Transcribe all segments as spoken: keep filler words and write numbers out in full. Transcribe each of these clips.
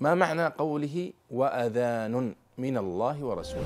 ما معنى قوله وأذان من الله ورسوله؟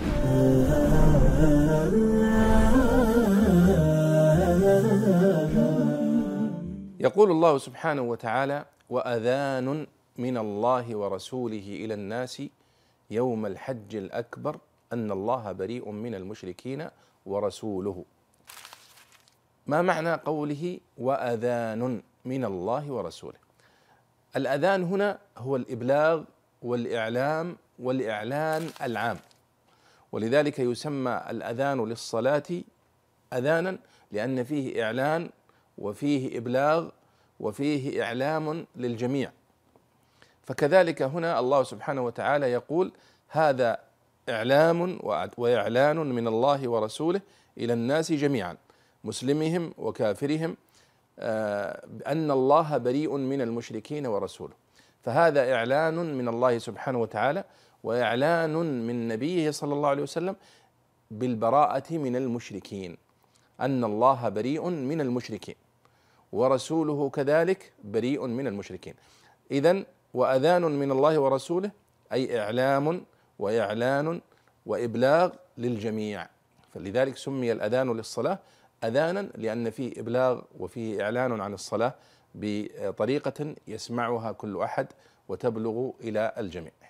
يقول الله سبحانه وتعالى: وأذان من الله ورسوله إلى الناس يوم الحج الأكبر أن الله بريء من المشركين ورسوله. ما معنى قوله وأذان من الله ورسوله؟ الأذان هنا هو الإبلاغ والإعلام والإعلان العام، ولذلك يسمى الأذان للصلاة أذانا لأن فيه إعلان وفيه إبلاغ وفيه إعلام للجميع. فكذلك هنا الله سبحانه وتعالى يقول: هذا إعلام وإعلان من الله ورسوله إلى الناس جميعا مسلمهم وكافرهم أن الله بريء من المشركين ورسوله. فهذا إعلان من الله سبحانه وتعالى وإعلان من نبيه صلى الله عليه وسلم بالبراءة من المشركين، أن الله بريء من المشركين ورسوله كذلك بريء من المشركين. إذن وأذان من الله ورسوله أي إعلام وإعلان وإبلاغ للجميع، فلذلك سمي الأذان للصلاة أذانا لأن فيه إبلاغ وفيه إعلان عن الصلاة بطريقة يسمعها كل أحد وتبلغ إلى الجميع.